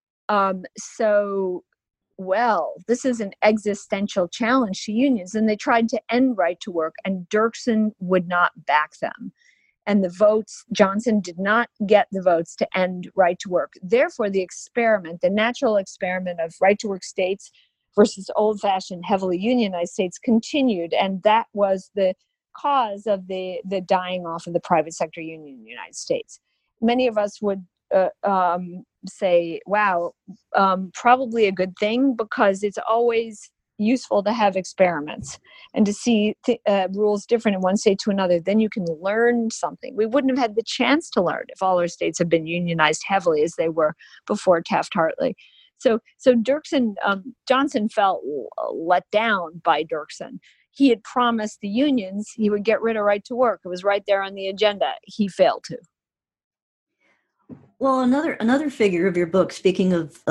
This is an existential challenge to unions, and they tried to end right to work, and Dirksen would not back them. And the votes, Johnson did not get the votes to end right to work. Therefore, the natural experiment of right to work states versus old-fashioned, heavily unionized states continued, and that was the cause of the dying off of the private sector union in the United States. Many of us would say, wow, probably a good thing, because it's always useful to have experiments and to see rules different in one state to another. Then you can learn something. We wouldn't have had the chance to learn if all our states had been unionized heavily as they were before Taft-Hartley. So Johnson felt let down by Dirksen. He had promised the unions he would get rid of right to work. It was right there on the agenda. He failed to. Well, another figure of your book, speaking of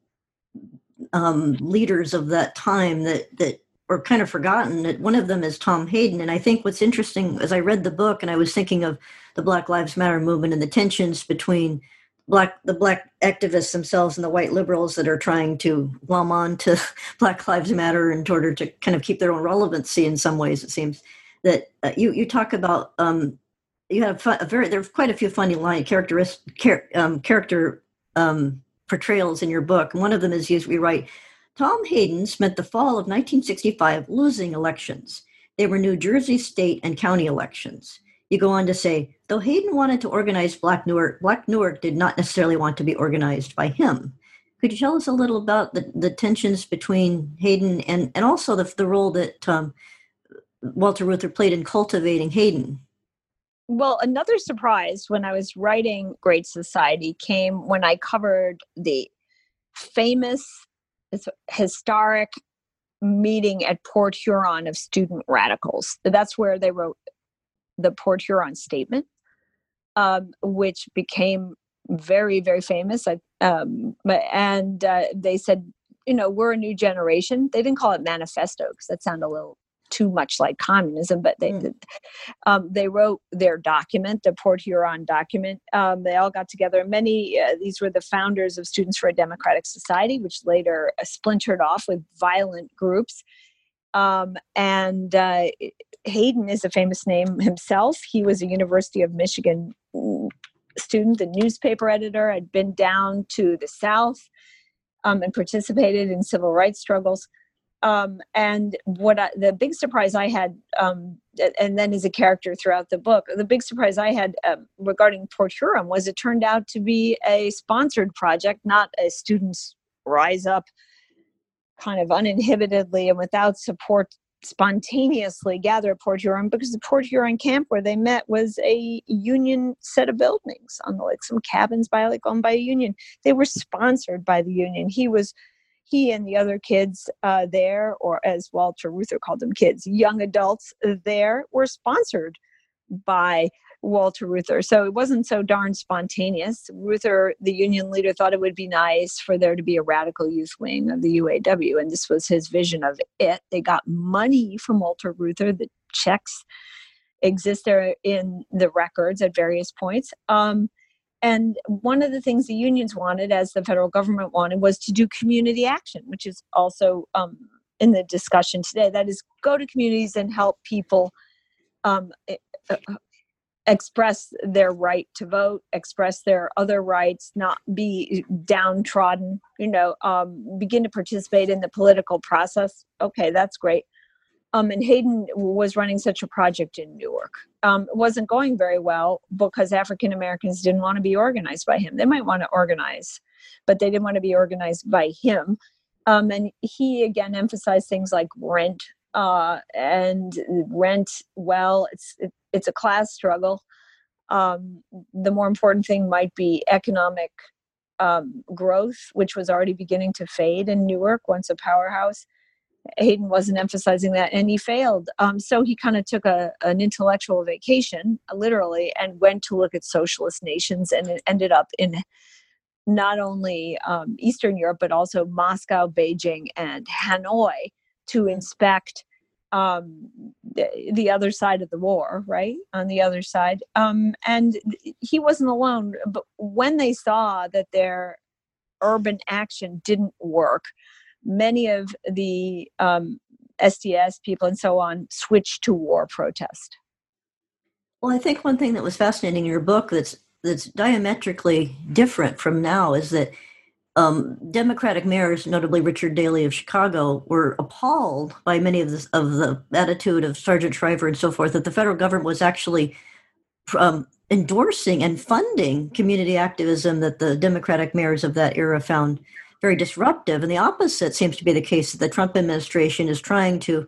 leaders of that time that were kind of forgotten, that one of them is Tom Hayden. And I think what's interesting, as I read the book and I was thinking of the Black Lives Matter movement and the tensions between the black activists themselves and the white liberals that are trying to glom on to Black Lives Matter in order to kind of keep their own relevancy in some ways, it seems, that you talk about, you have there's quite a few funny character portrayals in your book. One of them is we write, Tom Hayden spent the fall of 1965 losing elections. They were New Jersey state and county elections. You go on to say, though Hayden wanted to organize Black Newark did not necessarily want to be organized by him. Could you tell us a little about the tensions between Hayden and also the role that Walter Reuther played in cultivating Hayden? Well, another surprise when I was writing Great Society came when I covered the famous, historic meeting at Port Huron of student radicals. That's where they wrote the Port Huron Statement, which became very, very famous. They said, we're a new generation. They didn't call it manifesto because that sounded a little too much like communism, but they wrote their document, the Port Huron document. They all got together. These were the founders of Students for a Democratic Society, which later splintered off with violent groups. Hayden is a famous name himself. He was a University of Michigan student, the newspaper editor, had been down to the South and participated in civil rights struggles. And the big surprise I had, and then as a character throughout the book, the big surprise I had regarding Port Huron was it turned out to be a sponsored project, not a students rise up kind of uninhibitedly and without support spontaneously gather at Port Huron, because the Port Huron camp where they met was a union set of buildings on like some cabins owned by a union. They were sponsored by the union. He and the other kids there, or as Walter Reuther called them, kids, young adults there, were sponsored by Walter Reuther. So it wasn't so darn spontaneous. Reuther, the union leader, thought it would be nice for there to be a radical youth wing of the UAW, and this was his vision of it. They got money from Walter Reuther. The checks exist there in the records at various points. And one of the things the unions wanted, as the federal government wanted, was to do community action, which is also in the discussion today. That is, go to communities and help people express their right to vote, express their other rights, not be downtrodden, begin to participate in the political process. Okay, that's great. And Hayden was running such a project in Newark. It wasn't going very well because African Americans didn't want to be organized by him. They might want to organize, but they didn't want to be organized by him. And he, again, emphasized things like rent. And rent, well, it's a class struggle. The more important thing might be economic growth, which was already beginning to fade in Newark, once a powerhouse. Hayden wasn't emphasizing that, and he failed. So he kind of took an intellectual vacation, literally, and went to look at socialist nations, and it ended up in not only Eastern Europe, but also Moscow, Beijing, and Hanoi to inspect the other side of the war, right? On the other side. And he wasn't alone, but when they saw that their urban action didn't work, many of the SDS people and so on switched to war protest. Well, I think one thing that was fascinating in your book that's diametrically different from now is that Democratic mayors, notably Richard Daley of Chicago, were appalled by many of the attitude of Sergeant Shriver and so forth, that the federal government was actually endorsing and funding community activism that the Democratic mayors of that era found very disruptive. And the opposite seems to be the case, that the Trump administration is trying to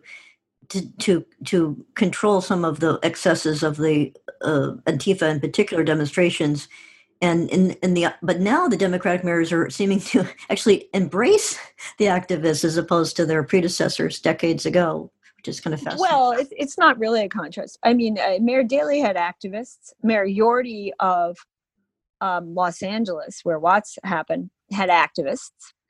control some of the excesses of the Antifa in particular demonstrations. And but now the Democratic mayors are seeming to actually embrace the activists as opposed to their predecessors decades ago, which is kind of fascinating. Well, it's not really a contrast. I mean, Mayor Daley had activists. Mayor Yorty of Los Angeles, where Watts happened, had activists.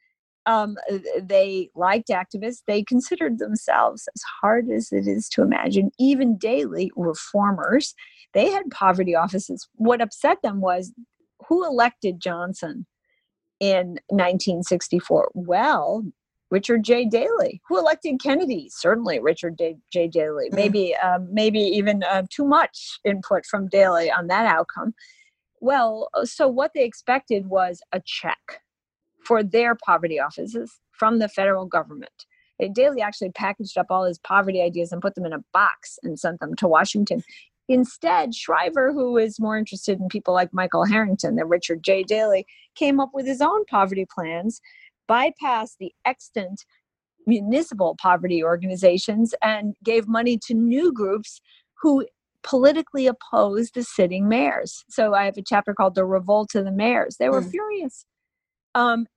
They liked activists. They considered themselves, as hard as it is to imagine, even Daley, reformers. They had poverty offices. What upset them was, who elected Johnson in 1964? Well, Richard J. Daley. Who elected Kennedy? Certainly Richard J. Daley. Maybe even too much input from Daley on that outcome. Well, so what they expected was a check for their poverty offices from the federal government. Daley actually packaged up all his poverty ideas and put them in a box and sent them to Washington. Instead, Shriver, who is more interested in people like Michael Harrington than Richard J. Daley, came up with his own poverty plans, bypassed the extant municipal poverty organizations, and gave money to new groups who politically opposed the sitting mayors. So I have a chapter called The Revolt of the Mayors. They were furious. Wait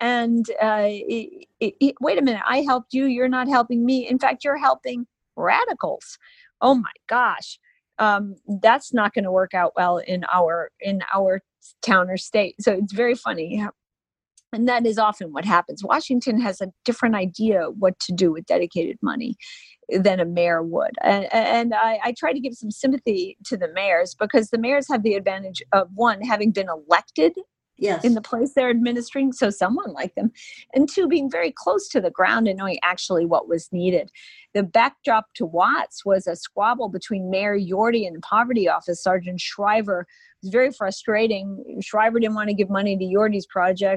a minute, I helped you, you're not helping me. In fact, you're helping radicals. Oh my gosh. That's not going to work out well in our town or state. So it's very funny. And that is often what happens. Washington has a different idea what to do with dedicated money than a mayor would. And I try to give some sympathy to the mayors, because the mayors have the advantage of, one, having been elected in the place they're administering, so someone like them, and two, being very close to the ground and knowing actually what was needed. The backdrop to Watts was a squabble between Mayor Yorty and the Poverty Office Sergeant Shriver. It was very frustrating. Shriver didn't want to give money to Yorty's projects.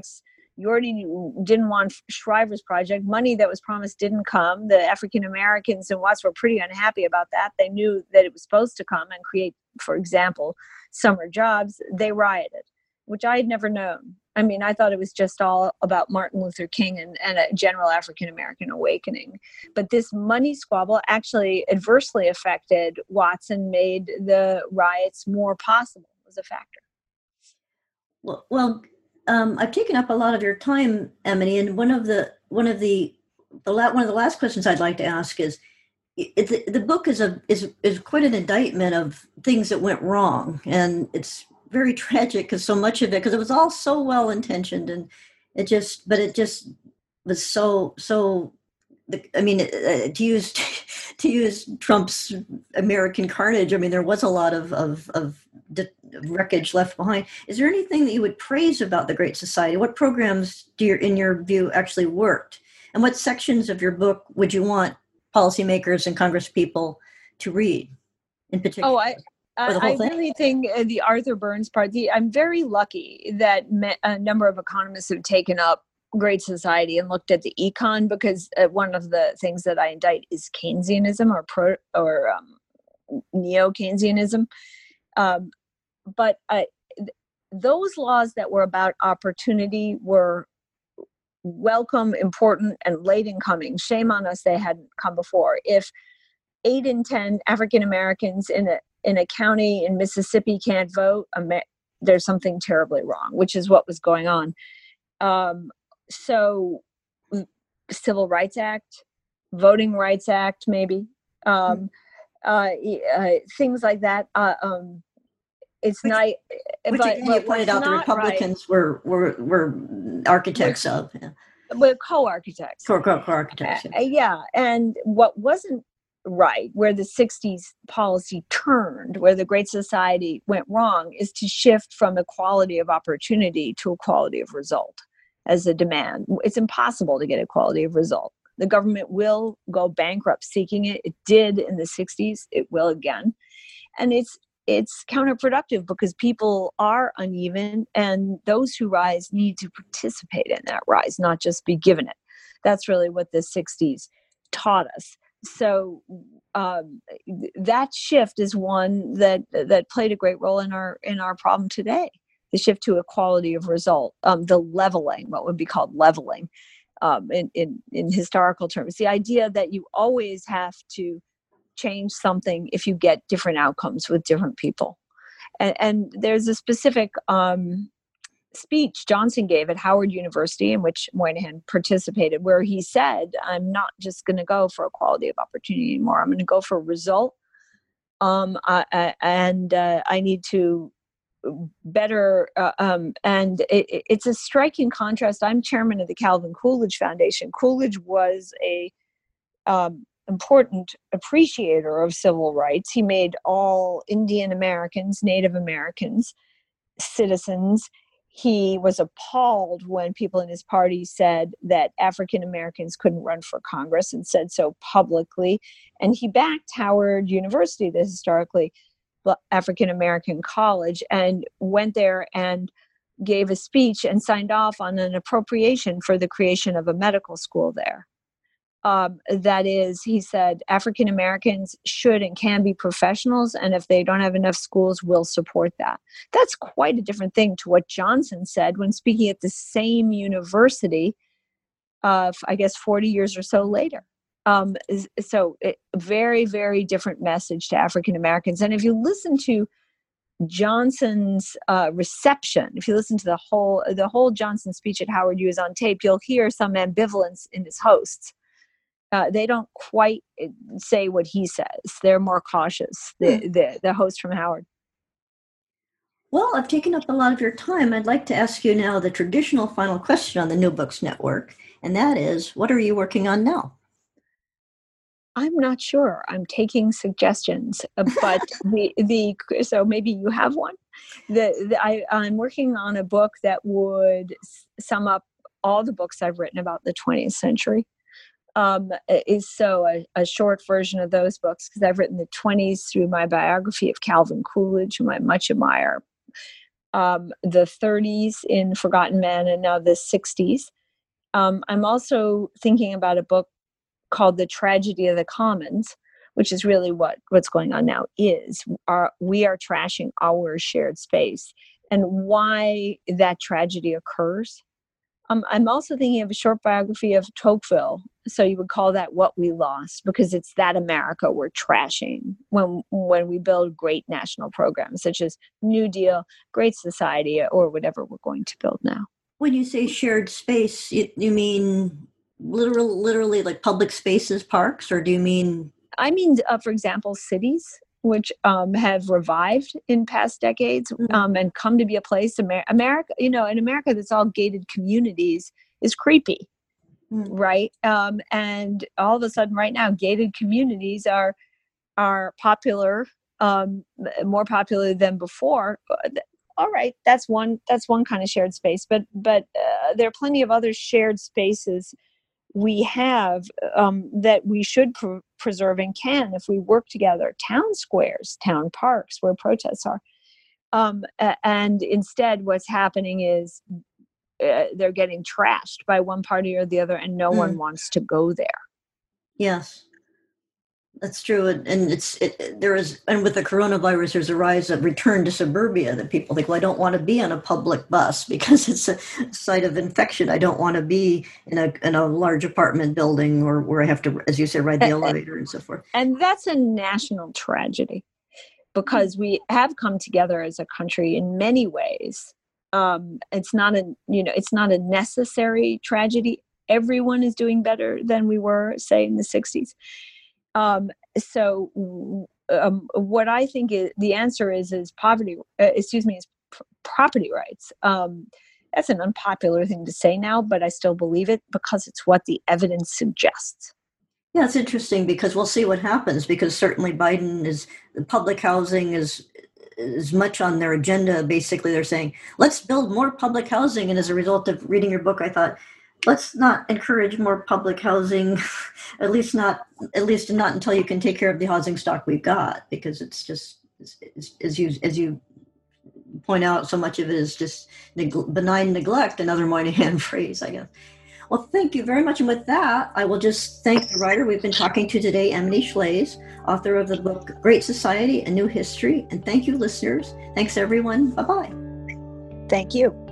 You already didn't want Shriver's project. Money that was promised didn't come. The African Americans in Watts were pretty unhappy about that. They knew that it was supposed to come and create, for example, summer jobs. They rioted, which I had never known. I mean, I thought it was just all about Martin Luther King and a general African American awakening. But this money squabble actually adversely affected Watts and made the riots more possible as a factor. Well, I've taken up a lot of your time, Emily, and one of the last questions I'd like to ask is, the book is quite an indictment of things that went wrong, and it's very tragic because so much of it, because it was all so well intentioned, and it just was so. I mean, to use Trump's American carnage. I mean, there was a lot of wreckage left behind. Is there anything that you would praise about the Great Society? What programs in your view, actually worked? And what sections of your book would you want policymakers and congresspeople to read in particular? Oh, I really think the Arthur Burns part, I'm very lucky that a number of economists have taken up Great Society and looked at the econ, because one of the things that I indict is Keynesianism or neo-Keynesianism. But those laws that were about opportunity were welcome, important, and late in coming. Shame on us they hadn't come before. If 8 in 10 African Americans in a county in Mississippi can't vote, there's something terribly wrong, which is what was going on. So Civil Rights Act, Voting Rights Act, maybe, things like that. It's not. Which again, you pointed out the Republicans were architects of. Yeah. We're co-architects. Co-architects. Yeah, and what wasn't right, where the 60s policy turned, where the Great Society went wrong, is to shift from equality of opportunity to equality of result as a demand. It's impossible to get equality of result. The government will go bankrupt seeking it. It did in the 60s. It will again. And it's counterproductive because people are uneven, and those who rise need to participate in that rise, not just be given it. That's really what the 60s taught us. So that shift is one that played a great role in our problem today. The shift to equality of result, the leveling, what would be called leveling, in historical terms. The idea that you always have to change something if you get different outcomes with different people. And there's a specific speech Johnson gave at Howard University, in which Moynihan participated, where he said, I'm not just going to go for equality of opportunity anymore. I'm going to go for result. And I need to better. And it's a striking contrast. I'm chairman of the Calvin Coolidge Foundation. Coolidge was a important appreciator of civil rights. He made all Indian Americans, Native Americans, citizens. He was appalled when people in his party said that African Americans couldn't run for Congress, and said so publicly. And he backed Howard University, the historically African American college, and went there and gave a speech and signed off on an appropriation for the creation of a medical school there. That is, he said, African Americans should and can be professionals, and if they don't have enough schools, we'll support that. That's quite a different thing to what Johnson said when speaking at the same university, I guess 40 years or so later. Very, very different message to African Americans. And if you listen to Johnson's reception, if you listen to the whole Johnson speech at Howard U is on tape, you'll hear some ambivalence in his hosts. They don't quite say what he says. They're more cautious, the host from Howard. Well, I've taken up a lot of your time. I'd like to ask you now the traditional final question on the New Books Network, and that is, what are you working on now? I'm not sure. I'm taking suggestions, but so maybe you have one. I'm working on a book that would sum up all the books I've written about the 20th century. Is a short version of those books, because I've written the 20s through my biography of Calvin Coolidge, whom I much admire, the 30s in Forgotten Man, and now the 60s. I'm also thinking about a book called The Tragedy of the Commons, which is really what's going on now. We are trashing our shared space, and why that tragedy occurs. I'm also thinking of a short biography of Tocqueville. So you would call that What We Lost, because it's that America we're trashing when we build great national programs such as New Deal, Great Society, or whatever we're going to build now. When you say shared space, you mean literally like public spaces, parks, or do you mean? I mean, for example, cities, which have revived in past decades and come to be a place. America, in America that's all gated communities is creepy, right? And all of a sudden, right now, gated communities are popular, more popular than before. All right, that's one kind of shared space, but there are plenty of other shared spaces we have that we should preserve and can if we work together. Town squares, town parks, where protests are. And instead, what's happening is they're getting trashed by one party or the other, and no one wants to go there. Yes, that's true. And there is, and with the coronavirus, there's a rise of return to suburbia, that people think, well, I don't want to be on a public bus because it's a site of infection. I don't want to be in a large apartment building, or where I have to, as you said, ride the elevator and so forth. And that's a national tragedy, because we have come together as a country in many ways. It's not a necessary tragedy. Everyone is doing better than we were, say, in the 60s. So what I think the answer is property rights. That's an unpopular thing to say now, but I still believe it because it's what the evidence suggests. Yeah, it's interesting because we'll see what happens, because certainly the public housing is much on their agenda. Basically, they're saying, let's build more public housing. And as a result of reading your book, I thought, let's not encourage more public housing, at least not until you can take care of the housing stock we've got, because it's just, as you point out, so much of it is just benign neglect, another Moynihan phrase, I guess. Well, thank you very much. And with that, I will just thank the writer we've been talking to today, Emily Schlase, author of the book, Great Society, A New History. And thank you, listeners. Thanks, everyone. Bye-bye. Thank you.